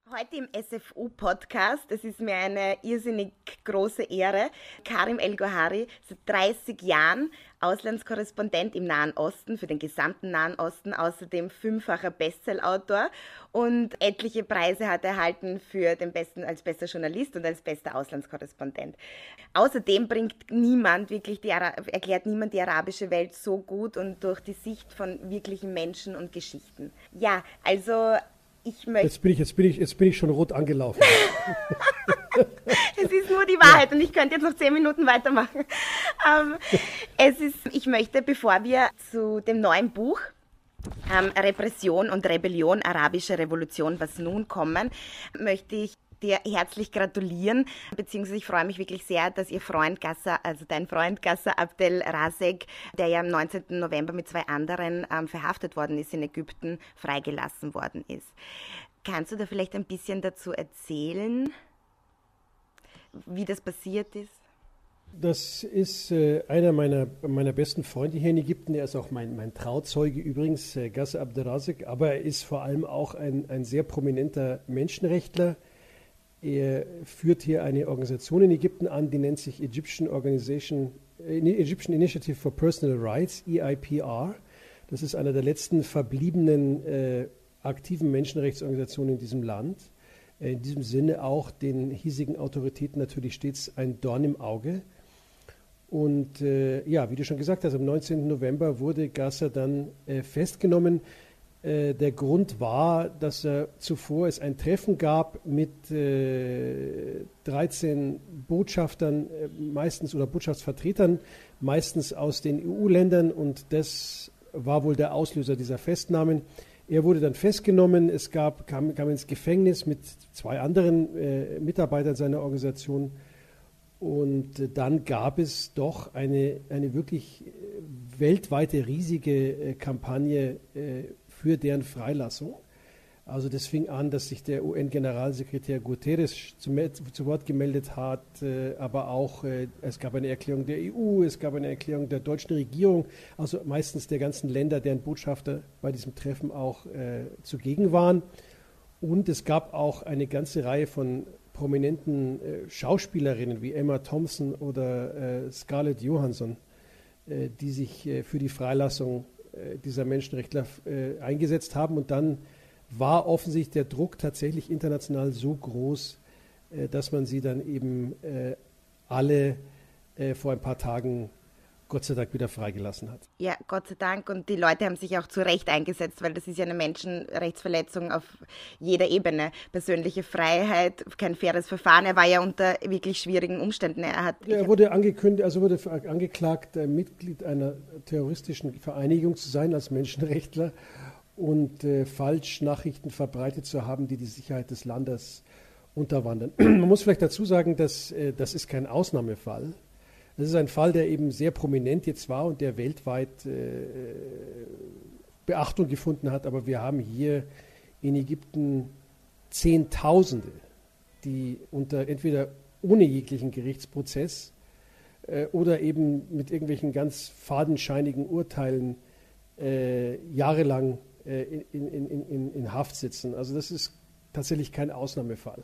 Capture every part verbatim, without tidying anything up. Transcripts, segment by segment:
Heute im S F U-Podcast, es ist mir eine irrsinnig große Ehre, Karim El-Gohari, seit dreißig Jahren Auslandskorrespondent im Nahen Osten, für den gesamten Nahen Osten, außerdem fünffacher Bestsellerautor und etliche Preise hat er erhalten für den besten, als bester Journalist und als bester Auslandskorrespondent. Außerdem bringt niemand wirklich die, erklärt niemand die arabische Welt so gut und durch die Sicht von wirklichen Menschen und Geschichten. Ja, also Ich möchte jetzt, bin ich, jetzt, bin ich, jetzt bin ich schon rot angelaufen. Es ist nur die Wahrheit, ja. Und ich könnte jetzt noch zehn Minuten weitermachen. Ähm, es ist, ich möchte, bevor wir zu dem neuen Buch ähm, Repression und Rebellion, Arabische Revolution, was nun kommen, möchte ich dir herzlich gratulieren, beziehungsweise ich freue mich wirklich sehr, dass ihr Freund Gasser, also dein Freund Gasser Abdel Razek, der ja am neunzehnten November mit zwei anderen ähm, verhaftet worden ist in Ägypten, freigelassen worden ist. Kannst du da vielleicht ein bisschen dazu erzählen, wie das passiert ist? Das ist äh, einer meiner, meiner besten Freunde hier in Ägypten. Er ist auch mein, mein Trauzeuge übrigens, äh, Gasser Abdel Razek, aber er ist vor allem auch ein, ein sehr prominenter Menschenrechtler. Er führt hier eine Organisation in Ägypten an, die nennt sich Egyptian Organization, Egyptian Initiative for Personal Rights, E I P R. Das ist einer der letzten verbliebenen äh, aktiven Menschenrechtsorganisationen in diesem Land. Äh, in diesem Sinne auch den hiesigen Autoritäten natürlich stets ein Dorn im Auge. Und äh, ja, wie du schon gesagt hast, am neunzehnten November wurde Gasser dann äh, festgenommen. Der Grund war, dass er zuvor es ein Treffen gab mit äh, dreizehn Botschaftern, äh, meistens oder Botschaftsvertretern, meistens aus den E U-Ländern, und das war wohl der Auslöser dieser Festnahmen. Er wurde dann festgenommen, es gab, kam, kam ins Gefängnis mit zwei anderen äh, Mitarbeitern seiner Organisation, und äh, dann gab es doch eine, eine wirklich weltweite riesige äh, Kampagne äh, für deren Freilassung. Also das fing an, dass sich der U N-Generalsekretär Guterres zu, zu Wort gemeldet hat, äh, aber auch äh, es gab eine Erklärung der E U, es gab eine Erklärung der deutschen Regierung, also meistens der ganzen Länder, deren Botschafter bei diesem Treffen auch äh, zugegen waren. Und es gab auch eine ganze Reihe von prominenten äh, Schauspielerinnen wie Emma Thompson oder äh, Scarlett Johansson, äh, die sich äh, für die Freilassung dieser Menschenrechtler äh, eingesetzt haben. Und dann war offensichtlich der Druck tatsächlich international so groß, äh, dass man sie dann eben äh, alle äh, vor ein paar Tagen Gott sei Dank wieder freigelassen hat. Ja, Gott sei Dank. Und die Leute haben sich auch zu Recht eingesetzt, weil das ist ja eine Menschenrechtsverletzung auf jeder Ebene. Persönliche Freiheit, kein faires Verfahren. Er war ja unter wirklich schwierigen Umständen. Er, hat, ja, er wurde angekündigt, also wurde angeklagt, Mitglied einer terroristischen Vereinigung zu sein als Menschenrechtler und äh, Falschnachrichten verbreitet zu haben, die die Sicherheit des Landes unterwandern. Man muss vielleicht dazu sagen, dass äh, das ist kein Ausnahmefall. Das ist ein Fall, der eben sehr prominent jetzt war und der weltweit äh, Beachtung gefunden hat. Aber wir haben hier in Ägypten Zehntausende, die unter entweder ohne jeglichen Gerichtsprozess äh, oder eben mit irgendwelchen ganz fadenscheinigen Urteilen äh, jahrelang äh, in, in, in, in Haft sitzen. Also das ist tatsächlich kein Ausnahmefall.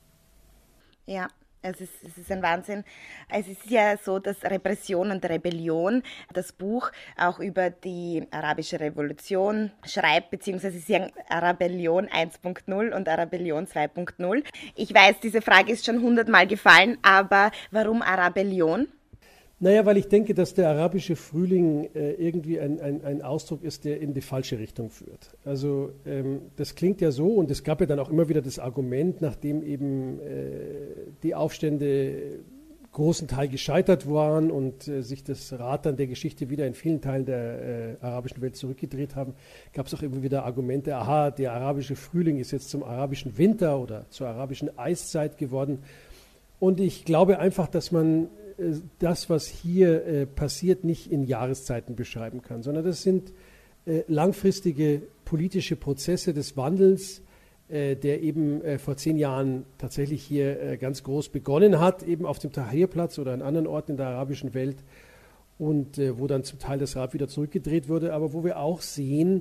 Ja. Es ist, es ist ein Wahnsinn. Es ist ja so, dass Repression und Rebellion, das Buch auch über die arabische Revolution schreibt, beziehungsweise sie sagen Arabellion eins Punkt null und Arabellion zwei Punkt null. Ich weiß, diese Frage ist schon hundertmal gefallen, aber warum Arabellion? Naja, weil ich denke, dass der arabische Frühling äh, irgendwie ein, ein, ein Ausdruck ist, der in die falsche Richtung führt. Also ähm, das klingt ja so, und es gab ja dann auch immer wieder das Argument, nachdem eben äh, die Aufstände großen Teil gescheitert waren und äh, sich das Rad dann der Geschichte wieder in vielen Teilen der äh, arabischen Welt zurückgedreht haben, gab es auch immer wieder Argumente, aha, der arabische Frühling ist jetzt zum arabischen Winter oder zur arabischen Eiszeit geworden. Und ich glaube einfach, dass man das, was hier äh, passiert, nicht in Jahreszeiten beschreiben kann, sondern das sind äh, langfristige politische Prozesse des Wandels, äh, der eben äh, vor zehn Jahren tatsächlich hier äh, ganz groß begonnen hat, eben auf dem Tahrirplatz oder an anderen Orten in der arabischen Welt, und äh, wo dann zum Teil das Rad wieder zurückgedreht wurde, aber wo wir auch sehen,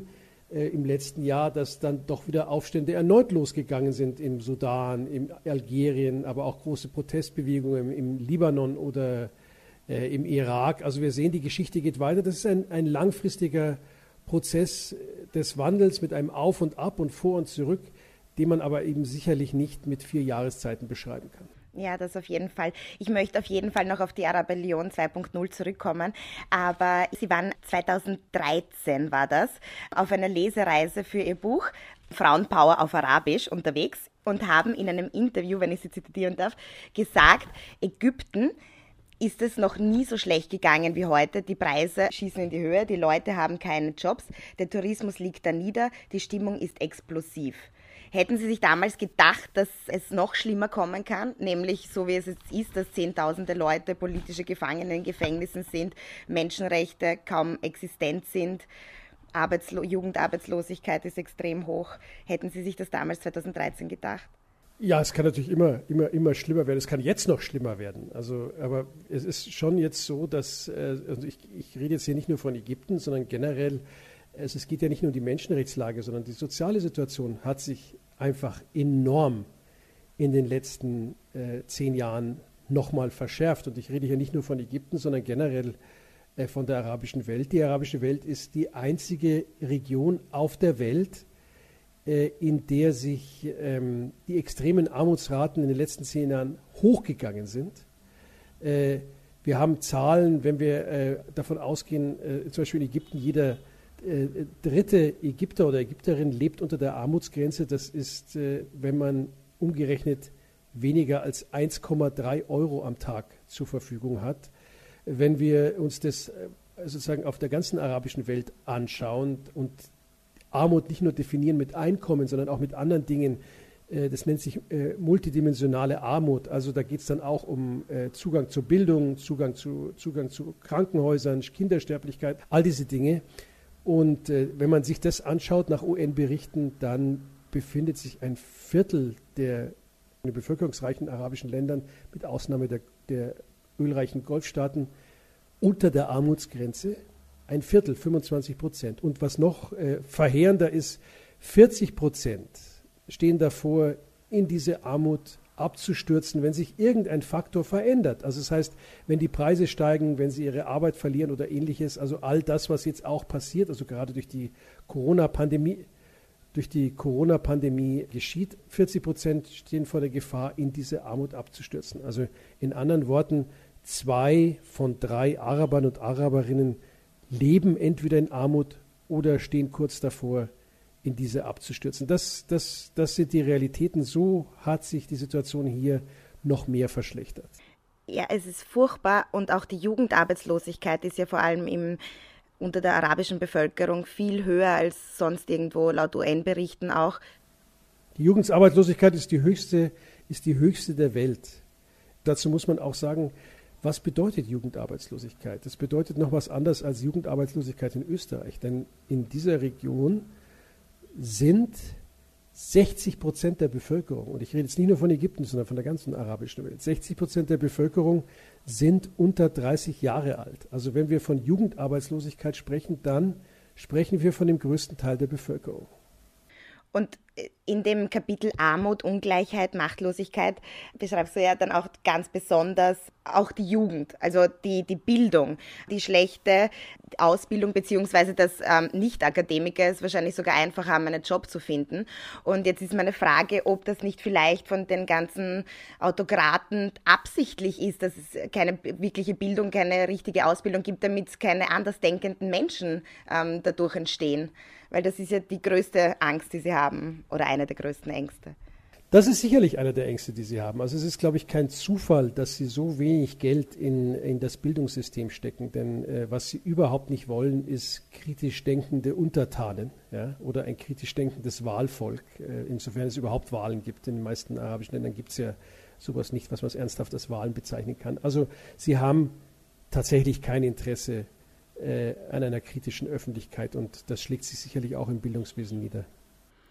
äh, im letzten Jahr, dass dann doch wieder Aufstände erneut losgegangen sind im Sudan, in Algerien, aber auch große Protestbewegungen im, im Libanon oder äh, im Irak. Also wir sehen, die Geschichte geht weiter. Das ist ein, ein langfristiger Prozess des Wandels mit einem Auf und Ab und Vor und Zurück, den man aber eben sicherlich nicht mit vier Jahreszeiten beschreiben kann. Ja, das auf jeden Fall. Ich möchte auf jeden Fall noch auf die Arabellion zwei Punkt null zurückkommen, aber Sie waren zweitausenddreizehn, war das, auf einer Lesereise für Ihr Buch Frauenpower auf Arabisch unterwegs und haben in einem Interview, wenn ich Sie zitieren darf, gesagt, Ägypten ist es noch nie so schlecht gegangen wie heute. Die Preise schießen in die Höhe, die Leute haben keine Jobs, der Tourismus liegt da nieder, die Stimmung ist explosiv. Hätten Sie sich damals gedacht, dass es noch schlimmer kommen kann, nämlich so wie es jetzt ist, dass Zehntausende Leute politische Gefangene in Gefängnissen sind, Menschenrechte kaum existent sind, Arbeitslo- Jugendarbeitslosigkeit ist extrem hoch. Hätten Sie sich das damals zweitausenddreizehn gedacht? Ja, es kann natürlich immer, immer, immer schlimmer werden. Es kann jetzt noch schlimmer werden. Also, aber es ist schon jetzt so, dass, also ich, ich rede jetzt hier nicht nur von Ägypten, sondern generell, es, es geht ja nicht nur um die Menschenrechtslage, sondern die soziale Situation hat sich einfach enorm in den letzten äh, zehn Jahren nochmal verschärft. Und ich rede hier nicht nur von Ägypten, sondern generell äh, von der arabischen Welt. Die arabische Welt ist die einzige Region auf der Welt, in der sich ähm, die extremen Armutsraten in den letzten zehn Jahren hochgegangen sind. Äh, wir haben Zahlen, wenn wir äh, davon ausgehen, äh, zum Beispiel in Ägypten, jeder äh, dritte Ägypter oder Ägypterin lebt unter der Armutsgrenze. Das ist, äh, wenn man umgerechnet, weniger als eins Komma drei Euro am Tag zur Verfügung hat. Wenn wir uns das äh, sozusagen auf der ganzen arabischen Welt anschauen und Armut nicht nur definieren mit Einkommen, sondern auch mit anderen Dingen. Das nennt sich äh, multidimensionale Armut. Also da geht es dann auch um äh, Zugang zur Bildung, Zugang zu, Zugang zu Krankenhäusern, Kindersterblichkeit, all diese Dinge. Und äh, wenn man sich das anschaut nach U N-Berichten, dann befindet sich ein Viertel der bevölkerungsreichen arabischen Ländern, mit Ausnahme der, der ölreichen Golfstaaten, unter der Armutsgrenze. Ein Viertel, fünfundzwanzig Prozent. Und was noch äh, verheerender ist, vierzig Prozent stehen davor, in diese Armut abzustürzen, wenn sich irgendein Faktor verändert. Also das heißt, wenn die Preise steigen, wenn sie ihre Arbeit verlieren oder ähnliches, also all das, was jetzt auch passiert, also gerade durch die Corona-Pandemie, durch die Corona-Pandemie geschieht, vierzig Prozent stehen vor der Gefahr, in diese Armut abzustürzen. Also in anderen Worten, zwei von drei Arabern und Araberinnen leben entweder in Armut oder stehen kurz davor, in diese abzustürzen. Das, das, das sind die Realitäten. So hat sich die Situation hier noch mehr verschlechtert. Ja, es ist furchtbar und auch die Jugendarbeitslosigkeit ist ja vor allem im, unter der arabischen Bevölkerung viel höher als sonst irgendwo, laut U N-Berichten auch. Die Jugendarbeitslosigkeit ist die höchste, ist die höchste der Welt. Dazu muss man auch sagen, was bedeutet Jugendarbeitslosigkeit? Das bedeutet noch was anderes als Jugendarbeitslosigkeit in Österreich. Denn in dieser Region sind sechzig Prozent der Bevölkerung, und ich rede jetzt nicht nur von Ägypten, sondern von der ganzen arabischen Welt, sechzig Prozent der Bevölkerung sind unter dreißig Jahre alt. Also wenn wir von Jugendarbeitslosigkeit sprechen, dann sprechen wir von dem größten Teil der Bevölkerung. Und in dem Kapitel Armut, Ungleichheit, Machtlosigkeit beschreibst du ja dann auch ganz besonders auch die Jugend, also die, die Bildung, die schlechte Ausbildung beziehungsweise dass ähm, Nicht-Akademiker es wahrscheinlich sogar einfacher haben, einen Job zu finden. Und jetzt ist meine Frage, ob das nicht vielleicht von den ganzen Autokraten absichtlich ist, dass es keine wirkliche Bildung, keine richtige Ausbildung gibt, damit keine andersdenkenden Menschen ähm, dadurch entstehen. Weil das ist ja die größte Angst, die sie haben, oder eine der größten Ängste. Das ist sicherlich eine der Ängste, die sie haben. Also es ist, glaube ich, kein Zufall, dass sie so wenig Geld in, in das Bildungssystem stecken. Denn äh, was sie überhaupt nicht wollen, ist kritisch denkende Untertanen, ja, oder ein kritisch denkendes Wahlvolk. Äh, insofern es überhaupt Wahlen gibt. In den meisten arabischen Ländern gibt es ja sowas nicht, was man ernsthaft als Wahlen bezeichnen kann. Also sie haben tatsächlich kein Interesse an einer kritischen Öffentlichkeit und das schlägt sich sicherlich auch im Bildungswesen nieder.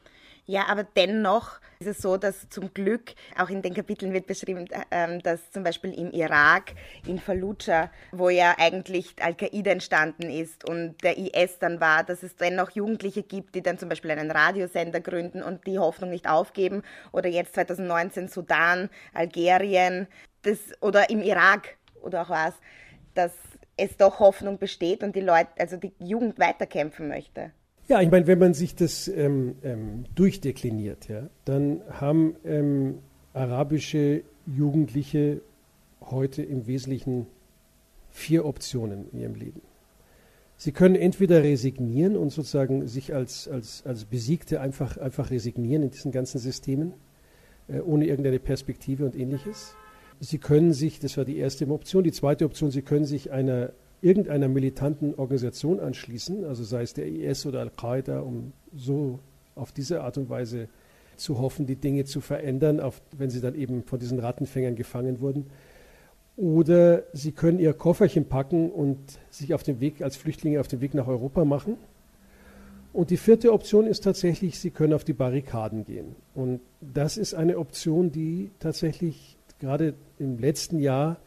Ja, aber dennoch ist es so, dass zum Glück, auch in den Kapiteln wird beschrieben, dass zum Beispiel im Irak, in Fallujah, wo ja eigentlich Al-Qaida entstanden ist und der I S dann war, dass es dennoch Jugendliche gibt, die dann zum Beispiel einen Radiosender gründen und die Hoffnung nicht aufgeben. Oder jetzt zwanzig neunzehn Sudan, Algerien das, oder im Irak oder auch was, dass es doch Hoffnung besteht und die Leute, also die Jugend weiterkämpfen möchte. Ja, ich meine, wenn man sich das ähm, ähm, durchdekliniert, ja, dann haben ähm, arabische Jugendliche heute im Wesentlichen vier Optionen in ihrem Leben. Sie können entweder resignieren und sozusagen sich als, als, als Besiegte einfach, einfach resignieren in diesen ganzen Systemen, äh, ohne irgendeine Perspektive und Ähnliches. Sie können sich, das war die erste Option, die zweite Option, Sie können sich einer irgendeiner militanten Organisation anschließen, also sei es der I S oder Al-Qaida, um so auf diese Art und Weise zu hoffen, die Dinge zu verändern, auf, wenn sie dann eben von diesen Rattenfängern gefangen wurden. Oder sie können ihr Kofferchen packen und sich auf den Weg als Flüchtlinge auf den Weg nach Europa machen. Und die vierte Option ist tatsächlich, sie können auf die Barrikaden gehen. Und das ist eine Option, die tatsächlich gerade im letzten Jahr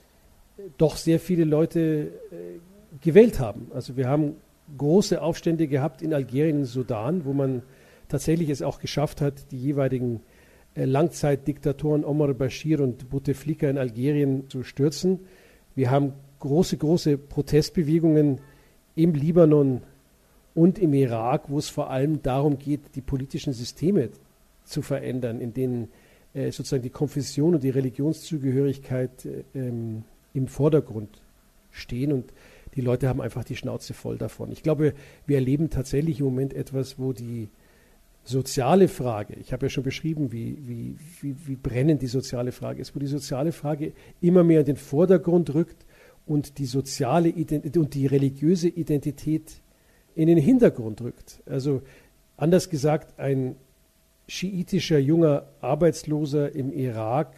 doch sehr viele Leute äh, gewählt haben. Also wir haben große Aufstände gehabt in Algerien, in Sudan, wo man tatsächlich es auch geschafft hat, die jeweiligen äh, Langzeitdiktatoren Omar Bashir und Bouteflika in Algerien zu stürzen. Wir haben große, große Protestbewegungen im Libanon und im Irak, wo es vor allem darum geht, die politischen Systeme zu verändern, in denen äh, sozusagen die Konfession und die Religionszugehörigkeit äh, ähm, im Vordergrund stehen und die Leute haben einfach die Schnauze voll davon. Ich glaube, wir erleben tatsächlich im Moment etwas, wo die soziale Frage, ich habe ja schon beschrieben, wie, wie, wie, wie brennend die soziale Frage ist, wo die soziale Frage immer mehr in den Vordergrund rückt und die soziale Identität und die religiöse Identität in den Hintergrund rückt. Also anders gesagt, ein schiitischer junger Arbeitsloser im Irak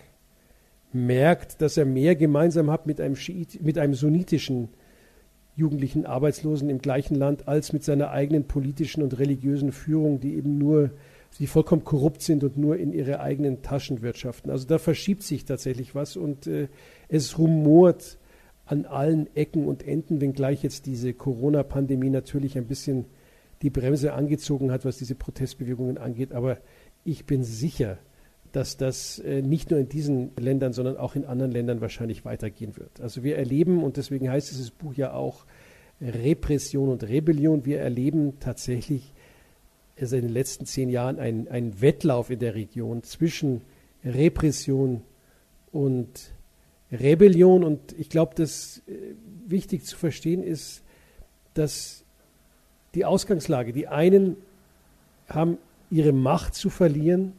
merkt, dass er mehr gemeinsam hat mit einem, Schiit, mit einem sunnitischen jugendlichen Arbeitslosen im gleichen Land als mit seiner eigenen politischen und religiösen Führung, die eben nur, die vollkommen korrupt sind und nur in ihre eigenen Taschen wirtschaften. Also da verschiebt sich tatsächlich was und äh, es rumort an allen Ecken und Enden, wenngleich jetzt diese Corona-Pandemie natürlich ein bisschen die Bremse angezogen hat, was diese Protestbewegungen angeht. Aber ich bin sicher, dass das äh, nicht nur in diesen Ländern, sondern auch in anderen Ländern wahrscheinlich weitergehen wird. Also wir erleben, und deswegen heißt dieses Buch ja auch Repression und Rebellion, wir erleben tatsächlich also in den letzten zehn Jahren einen, einen Wettlauf in der Region zwischen Repression und Rebellion. Und ich glaube, dass äh, wichtig zu verstehen ist, dass die Ausgangslage, die einen haben ihre Macht zu verlieren,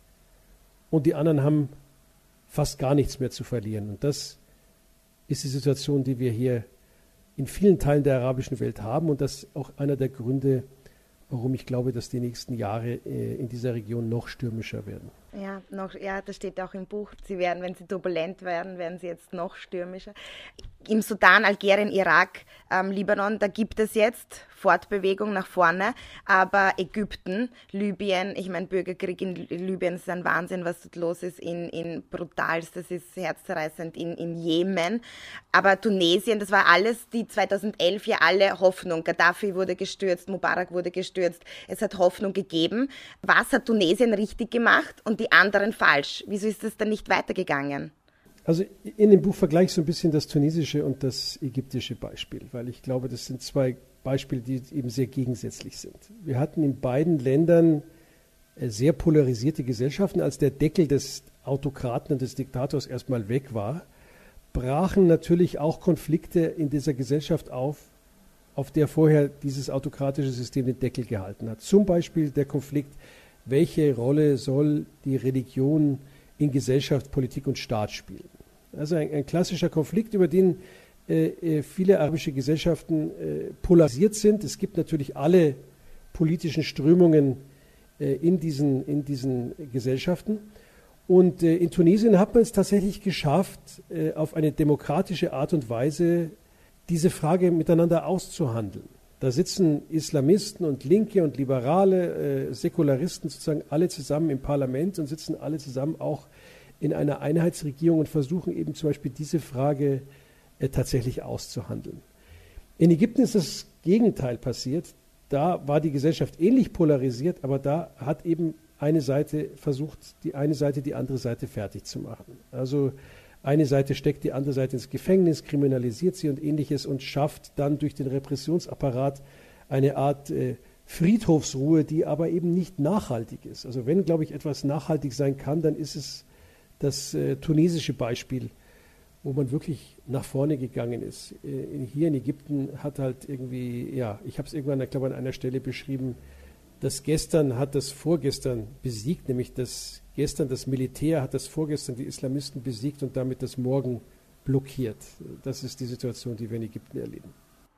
und die anderen haben fast gar nichts mehr zu verlieren. Und das ist die Situation, die wir hier in vielen Teilen der arabischen Welt haben. Und das ist auch einer der Gründe, warum ich glaube, dass die nächsten Jahre äh, in dieser Region noch stürmischer werden. Ja, noch, ja, das steht auch im Buch. Sie werden, wenn sie turbulent werden, werden sie jetzt noch stürmischer. Im Sudan, Algerien, Irak, ähm, Libanon, da gibt es jetzt Fortbewegung nach vorne. Aber Ägypten, Libyen, ich meine, Bürgerkrieg in Libyen ist ein Wahnsinn, was dort los ist, in, in brutalst, das ist herzzerreißend in, in Jemen. Aber Tunesien, das war alles, die zweitausendelf ja alle Hoffnung. Gaddafi wurde gestürzt, Mubarak wurde gestürzt. Es hat Hoffnung gegeben. Was hat Tunesien richtig gemacht und die anderen falsch? Wieso ist es dann nicht weitergegangen? Also in dem Buch vergleiche ich so ein bisschen das tunesische und das ägyptische Beispiel, weil ich glaube, das sind zwei Beispiele, die eben sehr gegensätzlich sind. Wir hatten in beiden Ländern sehr polarisierte Gesellschaften. Als der Deckel des Autokraten und des Diktators erstmal weg war, brachen natürlich auch Konflikte in dieser Gesellschaft auf, auf der vorher dieses autokratische System den Deckel gehalten hat. Zum Beispiel der Konflikt, welche Rolle soll die Religion in Gesellschaft, Politik und Staat spielen. Also ein, ein klassischer Konflikt, über den äh, viele arabische Gesellschaften äh, polarisiert sind. Es gibt natürlich alle politischen Strömungen äh, in, diesen, in diesen Gesellschaften. Und äh, in Tunesien hat man es tatsächlich geschafft, äh, auf eine demokratische Art und Weise diese Frage miteinander auszuhandeln. Da sitzen Islamisten und Linke und Liberale, äh, Säkularisten sozusagen alle zusammen im Parlament und sitzen alle zusammen auch in einer Einheitsregierung und versuchen eben zum Beispiel diese Frage äh, tatsächlich auszuhandeln. In Ägypten ist das Gegenteil passiert. Da war die Gesellschaft ähnlich polarisiert, aber da hat eben eine Seite versucht, die eine Seite die andere Seite fertig zu machen. Also eine Seite steckt die andere Seite ins Gefängnis, kriminalisiert sie und Ähnliches und schafft dann durch den Repressionsapparat eine Art äh, Friedhofsruhe, die aber eben nicht nachhaltig ist. Also wenn, glaube ich, etwas nachhaltig sein kann, dann ist es das äh, tunesische Beispiel, wo man wirklich nach vorne gegangen ist. Äh, hier in Ägypten hat halt irgendwie, ja, ich habe es irgendwann, ich glaube, an einer Stelle beschrieben, das Gestern hat das Vorgestern besiegt, nämlich das Gestern das Militär hat das Vorgestern die Islamisten besiegt und damit das Morgen blockiert. Das ist die Situation, die wir in Ägypten erleben.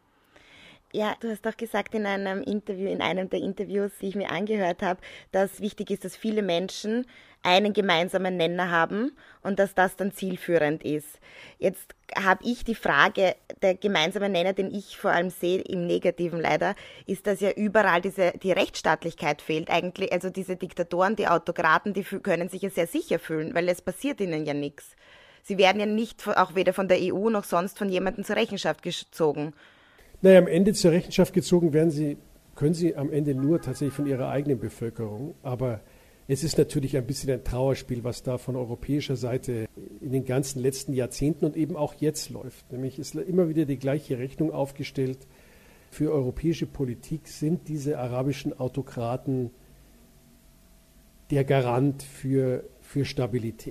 Ja, du hast doch gesagt in einem Interview, in einem der Interviews, die ich mir angehört habe, dass wichtig ist, dass viele Menschen einen gemeinsamen Nenner haben und dass das dann zielführend ist. Jetzt habe ich die Frage, der gemeinsame Nenner, den ich vor allem sehe, im Negativen leider, ist, dass ja überall diese, die Rechtsstaatlichkeit fehlt eigentlich. Also diese Diktatoren, die Autokraten, die können sich ja sehr sicher fühlen, weil es passiert ihnen ja nichts. Sie werden ja nicht, auch weder von der E U noch sonst von jemandem zur Rechenschaft gezogen. Naja, am Ende zur Rechenschaft gezogen werden sie, können sie am Ende nur tatsächlich von ihrer eigenen Bevölkerung. Aber es ist natürlich ein bisschen ein Trauerspiel, was da von europäischer Seite in den ganzen letzten Jahrzehnten und eben auch jetzt läuft. Nämlich ist immer wieder die gleiche Rechnung aufgestellt. Für europäische Politik sind diese arabischen Autokraten der Garant für, für Stabilität.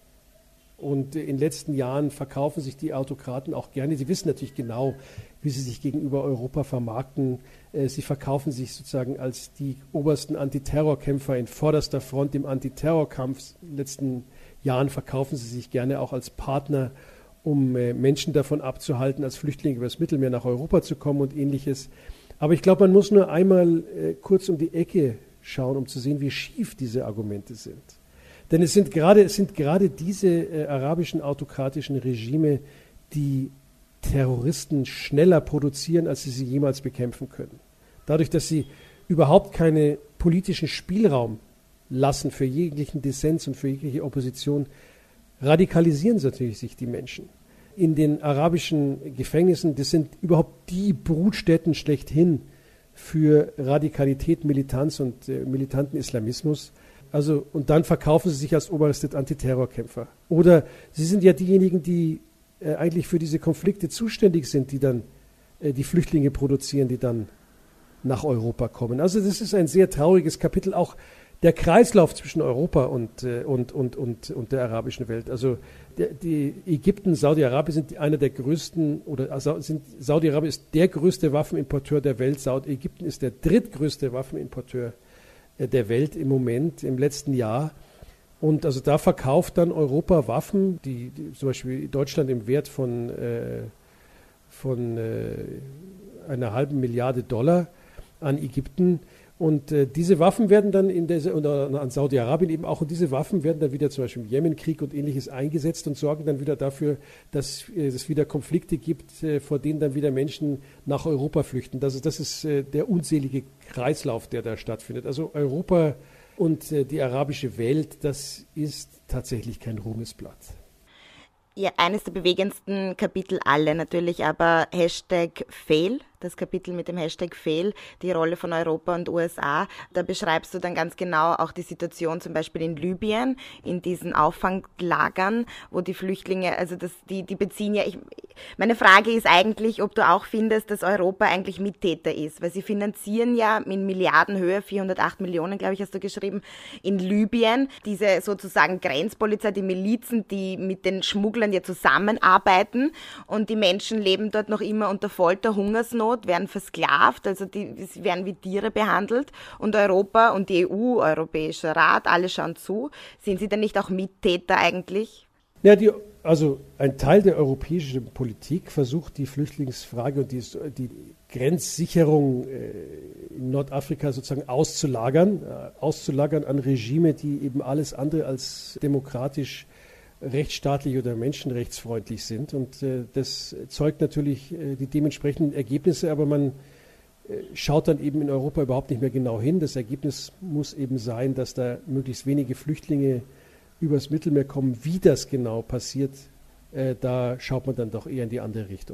Und in den letzten Jahren verkaufen sich die Autokraten auch gerne. Sie wissen natürlich genau, wie sie sich gegenüber Europa vermarkten. Sie verkaufen sich sozusagen als die obersten Antiterrorkämpfer in vorderster Front im Antiterrorkampf. In den letzten Jahren verkaufen sie sich gerne auch als Partner, um Menschen davon abzuhalten, als Flüchtlinge über das Mittelmeer nach Europa zu kommen und Ähnliches. Aber ich glaube, man muss nur einmal kurz um die Ecke schauen, um zu sehen, wie schief diese Argumente sind. Denn es sind gerade, es sind gerade diese äh, arabischen autokratischen Regime, die Terroristen schneller produzieren, als sie sie jemals bekämpfen können. Dadurch, dass sie überhaupt keinen politischen Spielraum lassen für jeglichen Dissens und für jegliche Opposition, radikalisieren natürlich sich die Menschen. In den arabischen Gefängnissen, das sind überhaupt die Brutstätten schlechthin für Radikalität, Militanz und äh, militanten Islamismus. Also, und dann verkaufen sie sich als oberste Antiterrorkämpfer. Oder sie sind ja diejenigen, die äh, eigentlich für diese Konflikte zuständig sind, die dann äh, die Flüchtlinge produzieren, die dann nach Europa kommen. Also das ist ein sehr trauriges Kapitel, auch der Kreislauf zwischen Europa und, äh, und, und, und, und der arabischen Welt. Also der, die Ägypten, Saudi-Arabien sind einer der größten, oder also sind, Saudi-Arabien ist der größte Waffenimporteur der Welt. Saudi- Ägypten ist der drittgrößte Waffenimporteur der Welt im Moment, im letzten Jahr. Und also da verkauft dann Europa Waffen, die, die zum Beispiel Deutschland im Wert von, äh, von äh, einer halben Milliarde Dollar an Ägypten. Und äh, diese Waffen werden dann in der, oder an Saudi-Arabien eben auch, und diese Waffen werden dann wieder zum Beispiel im Jemenkrieg und Ähnliches eingesetzt und sorgen dann wieder dafür, dass äh, es wieder Konflikte gibt, äh, vor denen dann wieder Menschen nach Europa flüchten. Das ist, das ist äh, der unselige Kreislauf, der da stattfindet. Also Europa und äh, die arabische Welt, das ist tatsächlich kein Ruhmesblatt. Ja, eines der bewegendsten Kapitel alle natürlich, aber Hashtag Fail, das Kapitel mit dem Hashtag Fail, die Rolle von Europa und U S A. Da beschreibst du dann ganz genau auch die Situation zum Beispiel in Libyen, in diesen Auffanglagern, wo die Flüchtlinge, also das, die, die beziehen ja, ich, meine Frage ist eigentlich, ob du auch findest, dass Europa eigentlich Mittäter ist, weil sie finanzieren ja in Milliardenhöhe, vierhundertacht Millionen, glaube ich, hast du geschrieben, in Libyen, diese sozusagen Grenzpolizei, die Milizen, die mit den Schmugglern ja zusammenarbeiten und die Menschen leben dort noch immer unter Folter, Hungersnot, werden versklavt, also die, die werden wie Tiere behandelt und Europa und die E U, Europäischer Rat, alle schauen zu. Sind sie denn nicht auch Mittäter eigentlich? Ja, die, also ein Teil der europäischen Politik versucht die Flüchtlingsfrage und die, die Grenzsicherung äh, in Nordafrika sozusagen auszulagern, äh, auszulagern an Regime, die eben alles andere als demokratisch, rechtsstaatlich oder menschenrechtsfreundlich sind. Und äh, das zeugt natürlich äh, die dementsprechenden Ergebnisse, aber man schaut dann eben in Europa überhaupt nicht mehr genau hin. Das Ergebnis muss eben sein, dass da möglichst wenige Flüchtlinge übers Mittelmeer kommen. Wie das genau passiert, äh, da schaut man dann doch eher in die andere Richtung.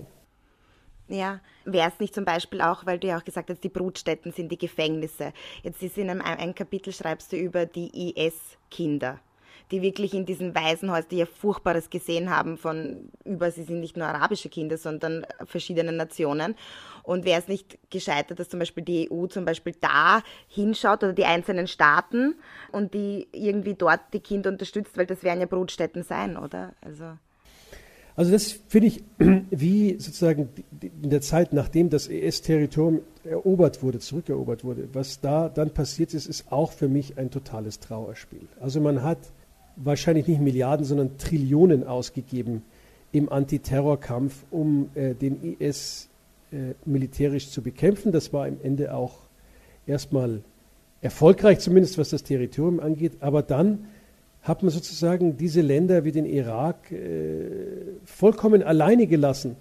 Ja, wäre es nicht zum Beispiel auch, weil du ja auch gesagt hast, die Brutstätten sind die Gefängnisse. Jetzt ist in einem ein Kapitel, schreibst du über die I S-Kinder, die wirklich in diesen Waisenhäusern, die ja Furchtbares gesehen haben von über, sie sind nicht nur arabische Kinder, sondern verschiedene Nationen. Und wäre es nicht gescheitert, dass zum Beispiel die E U zum Beispiel da hinschaut oder die einzelnen Staaten und die irgendwie dort die Kinder unterstützt, weil das werden ja Brutstätten sein, oder? Also... Also das finde ich, wie sozusagen in der Zeit, nachdem das E S-Territorium erobert wurde, zurückerobert wurde, was da dann passiert ist, ist auch für mich ein totales Trauerspiel. Also man hat wahrscheinlich nicht Milliarden, sondern Trillionen ausgegeben im Antiterrorkampf, um äh, den I S äh, militärisch zu bekämpfen. Das war am Ende auch erstmal erfolgreich, zumindest was das Territorium angeht, aber dann hat man sozusagen diese Länder wie den Irak äh, vollkommen alleine gelassen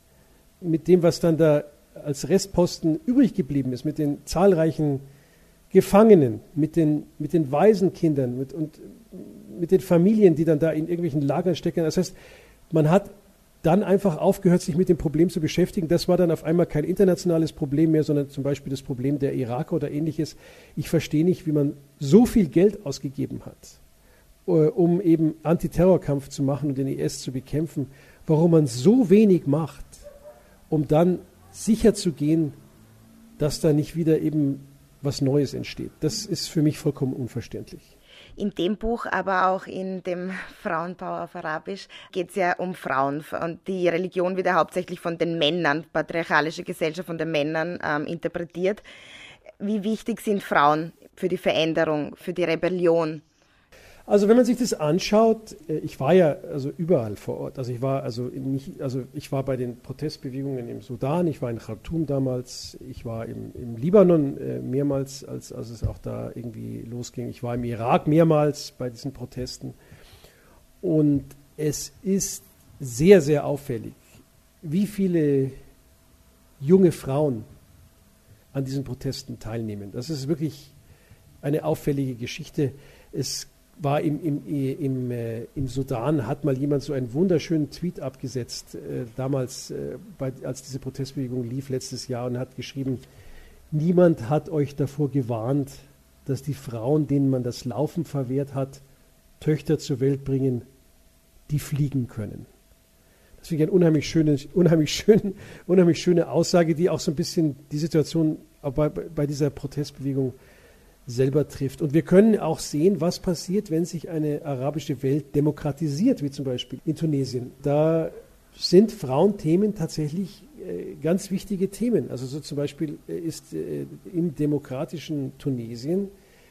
mit dem, was dann da als Restposten übrig geblieben ist, mit den zahlreichen Gefangenen, mit den, mit den Waisenkindern mit, und mit den Familien, die dann da in irgendwelchen Lagern stecken. Das heißt, man hat dann einfach aufgehört, sich mit dem Problem zu beschäftigen. Das war dann auf einmal kein internationales Problem mehr, sondern zum Beispiel das Problem der Iraker oder ähnliches. Ich verstehe nicht, wie man so viel Geld ausgegeben hat, um eben Antiterrorkampf zu machen und den I S zu bekämpfen, warum man so wenig macht, um dann sicher zu gehen, dass da nicht wieder eben was Neues entsteht. Das ist für mich vollkommen unverständlich. In dem Buch, aber auch in dem Frauenpower auf Arabisch, geht es ja um Frauen. Und die Religion wird ja hauptsächlich von den Männern, patriarchalische Gesellschaft von den Männern ähm, interpretiert. Wie wichtig sind Frauen für die Veränderung, für die Rebellion? Also wenn man sich das anschaut, ich war ja also überall vor Ort. Also ich war also nicht, also ich war bei den Protestbewegungen im Sudan, ich war in Khartoum damals, ich war im, im Libanon äh, mehrmals, als, als es auch da irgendwie losging. Ich war im Irak mehrmals bei diesen Protesten. Und es ist sehr, sehr auffällig, wie viele junge Frauen an diesen Protesten teilnehmen. Das ist wirklich eine auffällige Geschichte. Es war im, im, im, äh, im Sudan, hat mal jemand so einen wunderschönen Tweet abgesetzt, äh, damals, äh, bei, als diese Protestbewegung lief letztes Jahr, und hat geschrieben, niemand hat euch davor gewarnt, dass die Frauen, denen man das Laufen verwehrt hat, Töchter zur Welt bringen, die fliegen können. Das finde ich eine unheimlich schöne, unheimlich schöne, unheimlich schöne Aussage, die auch so ein bisschen die Situation bei, bei dieser Protestbewegung selber trifft. Und wir können auch sehen, was passiert, wenn sich eine arabische Welt demokratisiert, wie zum Beispiel in Tunesien. Da sind Frauenthemen tatsächlich äh, ganz wichtige Themen. Also so zum Beispiel ist äh, im demokratischen Tunesien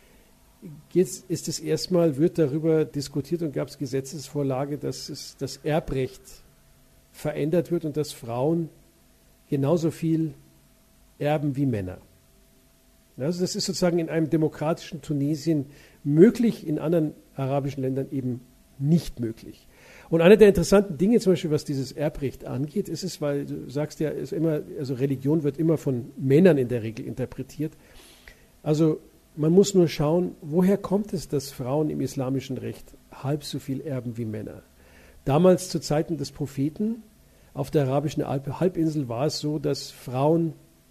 jetzt ist es erstmal, wird darüber diskutiert und gab es Gesetzesvorlage, dass es das Erbrecht verändert wird und dass Frauen genauso viel erben wie Männer. Also das ist sozusagen in einem demokratischen Tunesien möglich, in anderen arabischen Ländern eben nicht möglich. Und eine der interessanten Dinge, zum Beispiel was dieses Erbrecht angeht, ist es, weil du sagst ja, ist immer, also Religion wird immer von Männern in der Regel interpretiert. Also man muss nur schauen, woher kommt es, dass Frauen im islamischen Recht halb so viel erben wie Männer? Damals zu Zeiten des Propheten auf der arabischen Halbinsel war es so, dass Frauen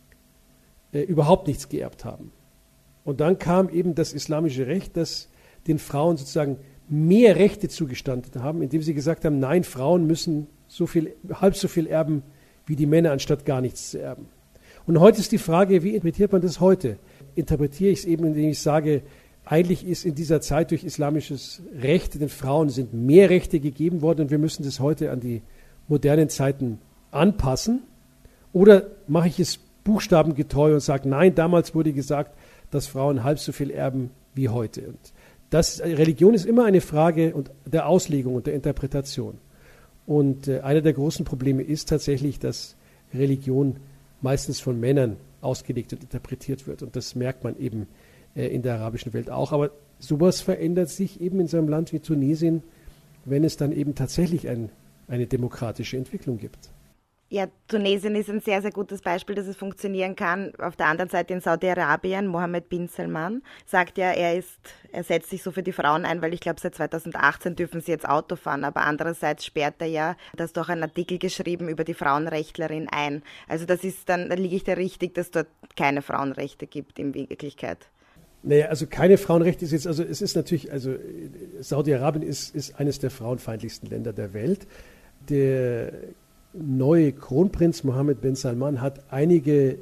äh, überhaupt nichts geerbt haben. Und dann kam eben das islamische Recht, das den Frauen sozusagen mehr Rechte zugestanden haben, indem sie gesagt haben, nein, Frauen müssen so viel, halb so viel erben wie die Männer, anstatt gar nichts zu erben. Und heute ist die Frage, wie interpretiert man das heute? Interpretiere ich es eben, indem ich sage, eigentlich ist in dieser Zeit durch islamisches Recht den Frauen sind mehr Rechte gegeben worden und wir müssen das heute an die modernen Zeiten anpassen? Oder mache ich es buchstabengetreu und sage, nein, damals wurde gesagt, dass Frauen halb so viel erben wie heute. Und das, Religion ist immer eine Frage der Auslegung und der Interpretation. Und äh, einer der großen Probleme ist tatsächlich, dass Religion meistens von Männern ausgelegt und interpretiert wird. Und das merkt man eben äh, in der arabischen Welt auch. Aber sowas verändert sich eben in so einem Land wie Tunesien, wenn es dann eben tatsächlich ein, eine demokratische Entwicklung gibt. Ja, Tunesien ist ein sehr, sehr gutes Beispiel, dass es funktionieren kann. Auf der anderen Seite in Saudi-Arabien, Mohammed bin Salman sagt ja, er ist, er setzt sich so für die Frauen ein, weil ich glaube, seit zweitausendachtzehn dürfen sie jetzt Auto fahren, aber andererseits sperrt er ja, das doch einen Artikel geschrieben über die Frauenrechtlerin ein. Also das ist dann, da liege ich da richtig, dass dort keine Frauenrechte gibt in Wirklichkeit. Naja, also keine Frauenrechte ist jetzt, also es ist natürlich, also Saudi-Arabien ist, ist eines der frauenfeindlichsten Länder der Welt. Der neue Kronprinz Mohammed bin Salman hat einige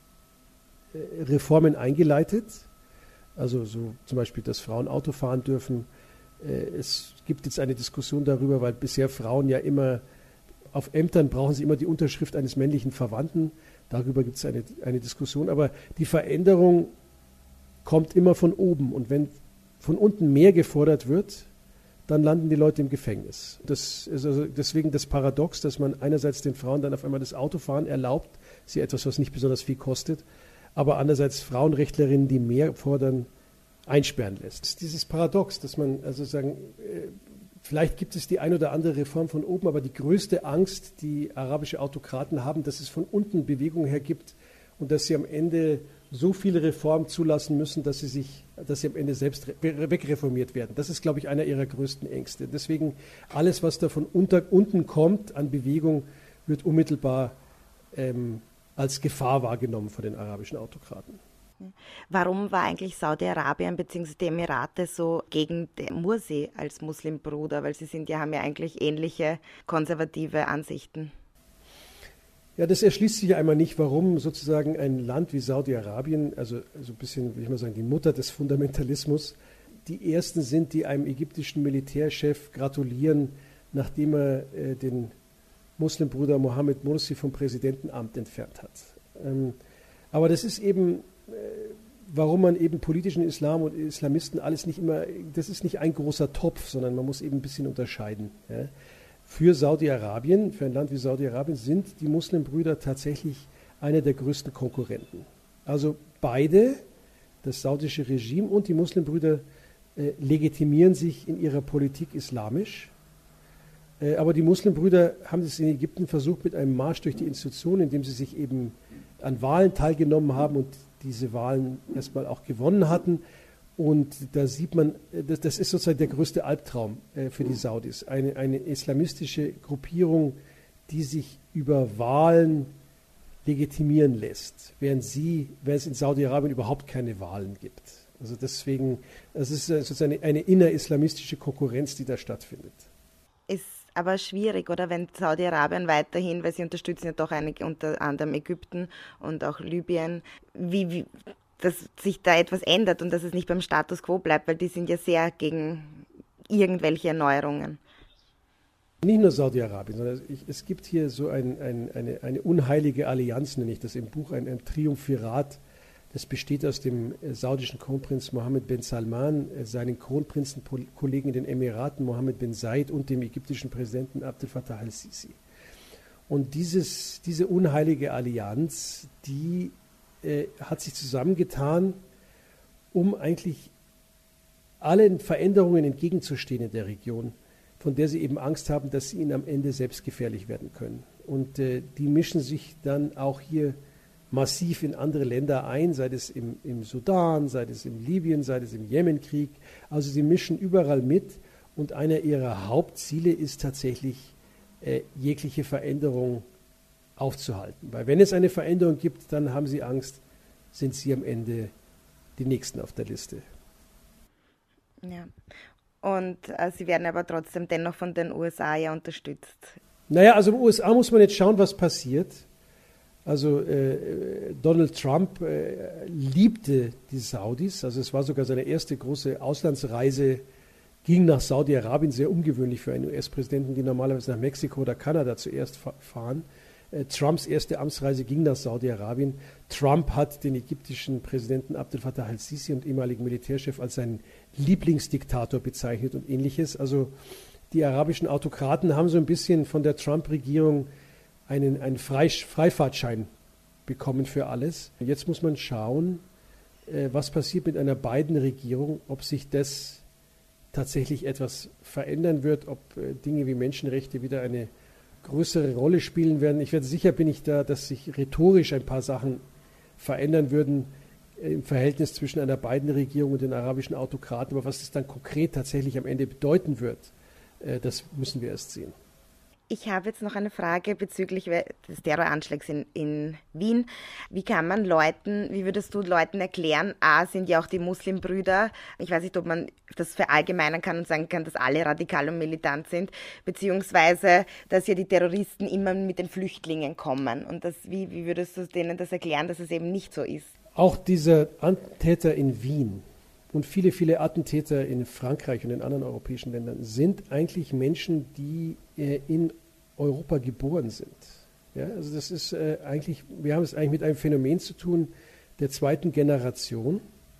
Reformen eingeleitet, also so zum Beispiel, dass Frauen Auto fahren dürfen. Es gibt jetzt eine Diskussion darüber, weil bisher Frauen ja immer auf Ämtern brauchen sie immer die Unterschrift eines männlichen Verwandten. Darüber gibt es eine, eine Diskussion, aber die Veränderung kommt immer von oben und wenn von unten mehr gefordert wird, dann landen die Leute im Gefängnis. Das ist also deswegen das Paradox, dass man einerseits den Frauen dann auf einmal das Autofahren erlaubt, sie etwas, was nicht besonders viel kostet, aber andererseits Frauenrechtlerinnen, die mehr fordern, einsperren lässt. Das ist dieses Paradox, dass man also sagen, vielleicht gibt es die ein oder andere Reform von oben, aber die größte Angst, die arabische Autokraten haben, dass es von unten Bewegung her gibt und dass sie am Ende so viele Reformen zulassen müssen, dass sie sich, dass sie am Ende selbst wegreformiert werden. Das ist, glaube ich, einer ihrer größten Ängste. Deswegen alles, was da von unter, unten kommt an Bewegung, wird unmittelbar ähm, als Gefahr wahrgenommen von den arabischen Autokraten. Warum war eigentlich Saudi-Arabien bzw. die Emirate so gegen den Mursi als Muslimbruder? Weil sie sind ja, haben ja eigentlich ähnliche konservative Ansichten. Ja, das erschließt sich ja einmal nicht, warum sozusagen ein Land wie Saudi-Arabien, also so ein bisschen, will ich mal sagen, die Mutter des Fundamentalismus, die ersten sind, die einem ägyptischen Militärchef gratulieren, nachdem er äh, den Muslimbruder Mohammed Mursi vom Präsidentenamt entfernt hat. Ähm, aber das ist eben, äh, warum man eben politischen Islam und Islamisten alles nicht immer, das ist nicht ein großer Topf, sondern man muss eben ein bisschen unterscheiden. Ja. Für Saudi-Arabien, für ein Land wie Saudi-Arabien, sind die Muslimbrüder tatsächlich einer der größten Konkurrenten. Also beide, das saudische Regime und die Muslimbrüder, äh, legitimieren sich in ihrer Politik islamisch. Äh, aber die Muslimbrüder haben es in Ägypten versucht mit einem Marsch durch die Institutionen, indem sie sich eben an Wahlen teilgenommen haben und diese Wahlen erstmal auch gewonnen hatten. Und da sieht man, das, das ist sozusagen der größte Albtraum äh, für die Saudis. Eine, eine islamistische Gruppierung, die sich über Wahlen legitimieren lässt, während sie, während es in Saudi-Arabien überhaupt keine Wahlen gibt. Also deswegen, es ist sozusagen eine, eine innerislamistische Konkurrenz, die da stattfindet. Ist aber schwierig, oder, wenn Saudi-Arabien weiterhin, weil sie unterstützen ja doch einige, unter anderem Ägypten und auch Libyen, wie, wie dass sich da etwas ändert und dass es nicht beim Status quo bleibt, weil die sind ja sehr gegen irgendwelche Erneuerungen. Nicht nur Saudi-Arabien, sondern ich, es gibt hier so ein, ein, eine, eine unheilige Allianz, nenne ich das im Buch, ein, ein Triumphirat. Das besteht aus dem äh, saudischen Kronprinz Mohammed bin Salman, äh, seinen Kronprinzenkollegen in den Emiraten Mohammed bin Zayed und dem ägyptischen Präsidenten Abdel Fattah al-Sisi. Und dieses, diese unheilige Allianz, die hat sich zusammengetan, um eigentlich allen Veränderungen entgegenzustehen in der Region, von der sie eben Angst haben, dass sie ihnen am Ende selbst gefährlich werden können. Und äh, die mischen sich dann auch hier massiv in andere Länder ein, sei es im, im Sudan, sei es im Libyen, sei es im Jemenkrieg. Also sie mischen überall mit und einer ihrer Hauptziele ist tatsächlich äh, jegliche Veränderung aufzuhalten. Weil wenn es eine Veränderung gibt, dann haben sie Angst, sind sie am Ende die Nächsten auf der Liste. Ja, und äh, sie werden aber trotzdem dennoch von den U S A ja unterstützt. Naja, also in den U S A muss man jetzt schauen, was passiert. Also äh, Donald Trump äh, liebte die Saudis, also es war sogar seine erste große Auslandsreise, ging nach Saudi-Arabien, sehr ungewöhnlich für einen U S-Präsidenten, die normalerweise nach Mexiko oder Kanada zuerst fahren. Trumps erste Amtsreise ging nach Saudi-Arabien. Trump hat den ägyptischen Präsidenten Abdel Fattah al-Sisi und ehemaligen Militärchef als seinen Lieblingsdiktator bezeichnet und ähnliches. Also die arabischen Autokraten haben so ein bisschen von der Trump-Regierung einen, einen Freifahrtschein bekommen für alles. Jetzt muss man schauen, was passiert mit einer Biden-Regierung, ob sich das tatsächlich etwas verändern wird, ob Dinge wie Menschenrechte wieder eine größere Rolle spielen werden. Ich werde sicher bin ich da, dass sich rhetorisch ein paar Sachen verändern würden im Verhältnis zwischen einer Biden-Regierung und den arabischen Autokraten. Aber was das dann konkret tatsächlich am Ende bedeuten wird, das müssen wir erst sehen. Ich habe jetzt noch eine Frage bezüglich des Terroranschlags in, in Wien. Wie kann man Leuten, wie würdest du Leuten erklären, A, sind ja auch die Muslimbrüder, ich weiß nicht, ob man das verallgemeinern kann und sagen kann, dass alle radikal und militant sind, beziehungsweise, dass ja die Terroristen immer mit den Flüchtlingen kommen. Und das, wie, wie würdest du denen das erklären, dass es eben nicht so ist? Auch dieser Attentäter in Wien und viele, viele Attentäter in Frankreich und in anderen europäischen Ländern sind eigentlich Menschen, die äh, in Europa geboren sind. Ja, also das ist äh, eigentlich, wir haben es eigentlich mit einem Phänomen zu tun der zweiten Generation.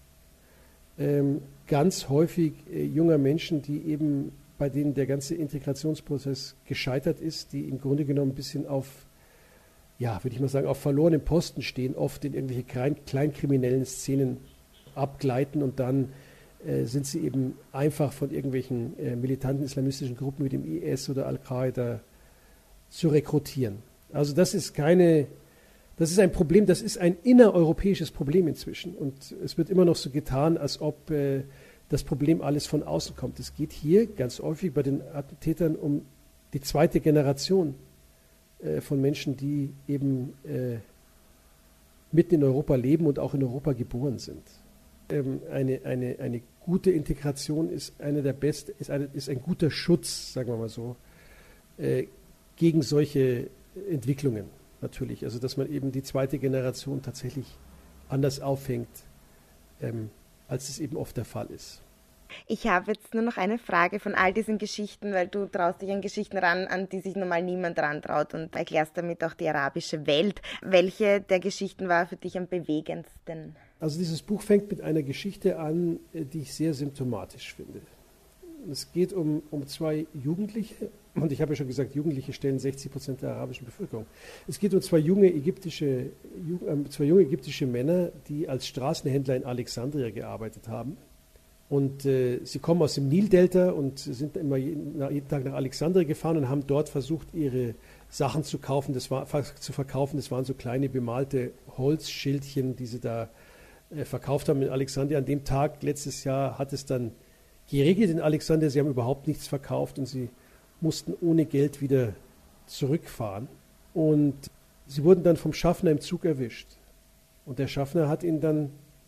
Ähm, ganz häufig äh, junger Menschen, die eben, bei denen der ganze Integrationsprozess gescheitert ist, die im Grunde genommen ein bisschen auf, ja, würde ich mal sagen, auf verlorenen Posten stehen, oft in irgendwelche klein, kleinkriminellen Szenen abgleiten und dann äh, sind sie eben einfach von irgendwelchen äh, militanten islamistischen Gruppen wie dem I S oder Al-Qaida zu rekrutieren. Also das ist keine, das ist ein Problem, das ist ein innereuropäisches Problem inzwischen. Und es wird immer noch so getan, als ob äh, das Problem alles von außen kommt. Es geht hier ganz häufig bei den Attentätern um die zweite Generation äh, von Menschen, die eben äh, mitten in Europa leben und auch in Europa geboren sind. Ähm, eine, eine, eine gute Integration ist, eine der best, ist, eine, ist ein guter Schutz, sagen wir mal so, äh, gegen solche Entwicklungen natürlich. Also dass man eben die zweite Generation tatsächlich anders auffängt, ähm, als es eben oft der Fall ist. Ich habe jetzt nur noch eine Frage von all diesen Geschichten, weil du traust dich an Geschichten ran, an die sich normal niemand rantraut und erklärst damit auch die arabische Welt. Welche der Geschichten war für dich am bewegendsten? Also dieses Buch fängt mit einer Geschichte an, die ich sehr symptomatisch finde. Es geht um, um zwei Jugendliche, und ich habe ja schon gesagt, Jugendliche stellen sechzig Prozent der arabischen Bevölkerung. Es geht um zwei junge ägyptische, äh, zwei junge ägyptische Männer, die als Straßenhändler in Alexandria gearbeitet haben. Und äh, sie kommen aus dem Nildelta und sind immer jeden, jeden Tag nach Alexandria gefahren und haben dort versucht, ihre Sachen zu kaufen, das war, zu verkaufen. Das waren so kleine bemalte Holzschildchen, die sie da äh, verkauft haben in Alexandria. An dem Tag letztes Jahr hat es dann geregelt in Alexandria. Sie haben überhaupt nichts verkauft und sie mussten ohne Geld wieder zurückfahren. Und sie wurden dann vom Schaffner im Zug erwischt. Und der Schaffner hat ihnen dann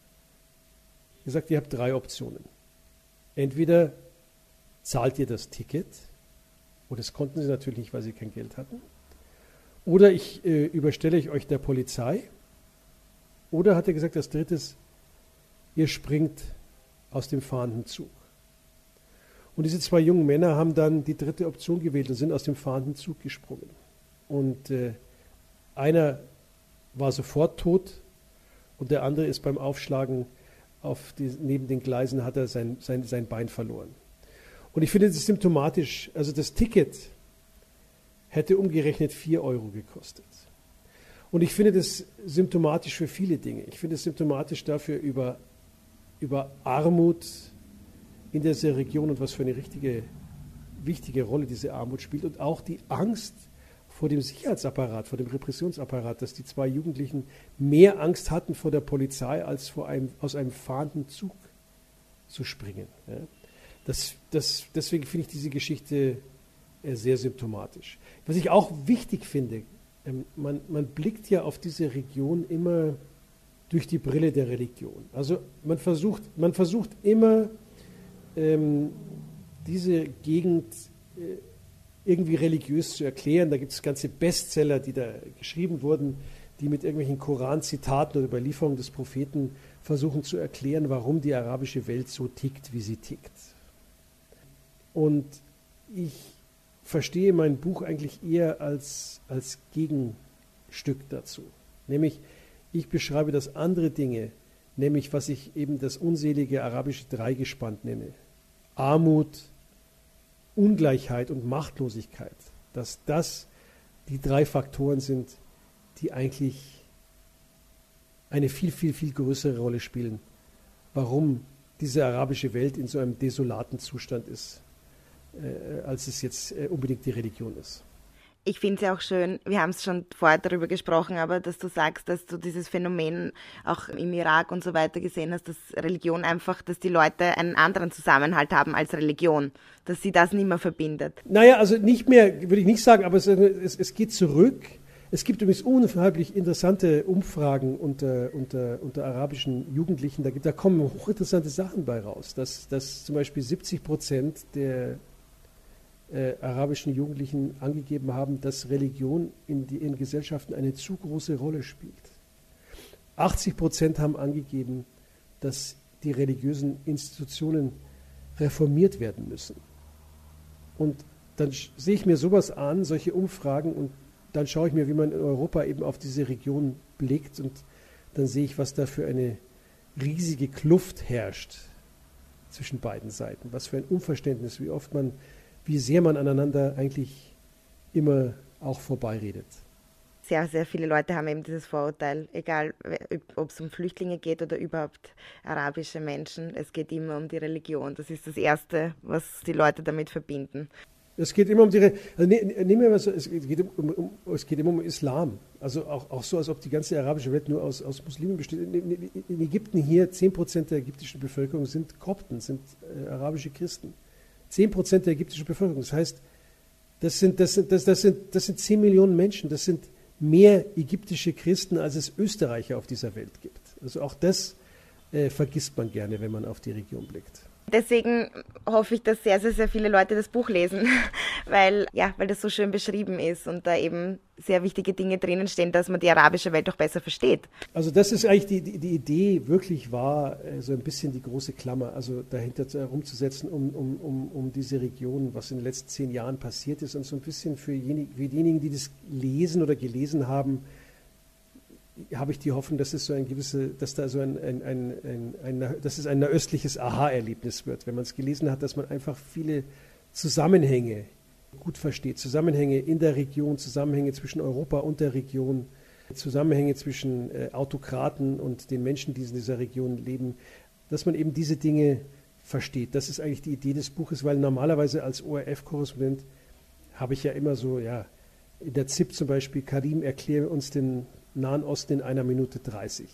gesagt, ihr habt drei Optionen. Entweder zahlt ihr das Ticket, und das konnten sie natürlich nicht, weil sie kein Geld hatten, oder ich äh, überstelle ich euch der Polizei, oder hat er gesagt, als drittes, ihr springt aus dem fahrenden Zug. Und diese zwei jungen Männer haben dann die dritte Option gewählt und sind aus dem fahrenden Zug gesprungen. Und äh, einer war sofort tot und der andere ist beim Aufschlagen auf die, neben den Gleisen hat er sein, sein, sein Bein verloren. Und ich finde das ist symptomatisch. Also das Ticket hätte umgerechnet vier Euro gekostet. Und ich finde das symptomatisch für viele Dinge. Ich finde es symptomatisch dafür über, über Armut in dieser Region und was für eine richtige, wichtige Rolle diese Armut spielt und auch die Angst vor dem Sicherheitsapparat, vor dem Repressionsapparat, dass die zwei Jugendlichen mehr Angst hatten vor der Polizei, als vor einem, aus einem fahrenden Zug zu springen. Ja. Das, das, deswegen finde ich diese Geschichte äh, sehr symptomatisch. Was ich auch wichtig finde, ähm, man, man blickt ja auf diese Region immer durch die Brille der Religion. Also man versucht, man versucht immer, ähm, diese Gegend äh, irgendwie religiös zu erklären. Da gibt es ganze Bestseller, die da geschrieben wurden, die mit irgendwelchen Koran-Zitaten oder Überlieferungen des Propheten versuchen zu erklären, warum die arabische Welt so tickt, wie sie tickt. Und ich verstehe mein Buch eigentlich eher als, als Gegenstück dazu. Nämlich, ich beschreibe das andere Dinge, nämlich was ich eben das unselige arabische Dreigespann nenne. Armut, Ungleichheit und Machtlosigkeit, dass das die drei Faktoren sind, die eigentlich eine viel, viel, viel größere Rolle spielen, warum diese arabische Welt in so einem desolaten Zustand ist, äh, als es jetzt äh, unbedingt die Religion ist. Ich finde es ja auch schön, wir haben es schon vorher darüber gesprochen, aber dass du sagst, dass du dieses Phänomen auch im Irak und so weiter gesehen hast, dass Religion einfach, dass die Leute einen anderen Zusammenhalt haben als Religion, dass sie das nicht mehr verbindet. Naja, also nicht mehr, würde ich nicht sagen, aber es, es, es geht zurück. Es gibt übrigens unheimlich interessante Umfragen unter, unter, unter arabischen Jugendlichen. Da, gibt, da kommen hochinteressante Sachen bei raus, dass, dass zum Beispiel siebzig Prozent der Äh, arabischen Jugendlichen angegeben haben, dass Religion in die, in Gesellschaften eine zu große Rolle spielt. achtzig Prozent haben angegeben, dass die religiösen Institutionen reformiert werden müssen. Und dann sehe ich mir sowas an, solche Umfragen, und dann schaue ich mir, wie man in Europa eben auf diese Region blickt, und dann sehe ich, was da für eine riesige Kluft herrscht zwischen beiden Seiten. Was für ein Unverständnis, wie oft man wie sehr man aneinander eigentlich immer auch vorbeiredet. Sehr, sehr viele Leute haben eben dieses Vorurteil, egal ob es um Flüchtlinge geht oder überhaupt arabische Menschen, es geht immer um die Religion. Das ist das Erste, was die Leute damit verbinden. Es geht immer um die, also ne, nehmen wir mal so, es geht, um, um, es geht immer um Islam. Also auch, auch so, als ob die ganze arabische Welt nur aus, aus Muslimen besteht. In, in Ägypten hier, zehn Prozent der ägyptischen Bevölkerung sind Kopten, sind äh, arabische Christen. zehn Prozent der ägyptischen Bevölkerung. Das heißt, das sind, das, sind, das, das, sind, das sind zehn Millionen Menschen. Das sind mehr ägyptische Christen, als es Österreicher auf dieser Welt gibt. Also auch das äh, vergisst man gerne, wenn man auf die Region blickt. Deswegen hoffe ich, dass sehr, sehr, sehr viele Leute das Buch lesen, weil, ja, weil das so schön beschrieben ist und da eben sehr wichtige Dinge drinnen stehen, dass man die arabische Welt auch besser versteht. Also das ist eigentlich die, die, die Idee, wirklich war so ein bisschen die große Klammer, also dahinter herumzusetzen, um, um, um, um diese Region, was in den letzten zehn Jahren passiert ist, und so ein bisschen für, jenig, für diejenigen, die das lesen oder gelesen haben, habe ich die Hoffnung, dass es so ein gewisse, dass da so ein, ein, ein, ein, ein dass es ein nahöstliches Aha-Erlebnis wird, wenn man es gelesen hat, dass man einfach viele Zusammenhänge gut versteht, Zusammenhänge in der Region, Zusammenhänge zwischen Europa und der Region, Zusammenhänge zwischen äh, Autokraten und den Menschen, die in dieser Region leben, dass man eben diese Dinge versteht. Das ist eigentlich die Idee des Buches, weil normalerweise als O R F-Korrespondent habe ich ja immer so, ja, in der Z I P zum Beispiel, Karim, erkläre uns den Nahen Osten in einer Minute dreißig.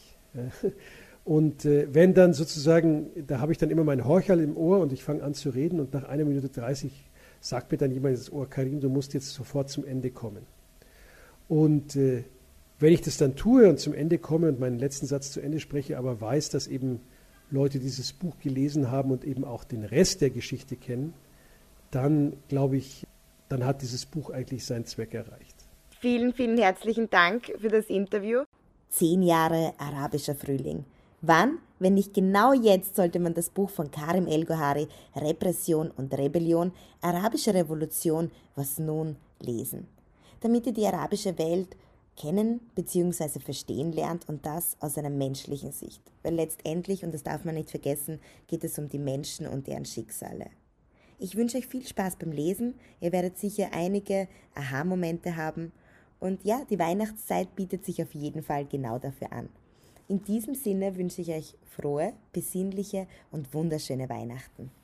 Und äh, wenn dann sozusagen, da habe ich dann immer mein Horcherl im Ohr und ich fange an zu reden, und nach einer Minute dreißig sagt mir dann jemand ins Ohr: Karim, du musst jetzt sofort zum Ende kommen. Und äh, wenn ich das dann tue und zum Ende komme und meinen letzten Satz zu Ende spreche, aber weiß, dass eben Leute dieses Buch gelesen haben und eben auch den Rest der Geschichte kennen, dann glaube ich, dann hat dieses Buch eigentlich seinen Zweck erreicht. Vielen, vielen herzlichen Dank für das Interview. Zehn Jahre arabischer Frühling. Wann, wenn nicht genau jetzt, sollte man das Buch von Karim El-Gohari, Repression und Rebellion, Arabische Revolution, was nun, lesen? Damit ihr die arabische Welt kennen bzw. verstehen lernt, und das aus einer menschlichen Sicht. Weil letztendlich, und das darf man nicht vergessen, geht es um die Menschen und deren Schicksale. Ich wünsche euch viel Spaß beim Lesen. Ihr werdet sicher einige Aha-Momente haben. Und ja, die Weihnachtszeit bietet sich auf jeden Fall genau dafür an. In diesem Sinne wünsche ich euch frohe, besinnliche und wunderschöne Weihnachten.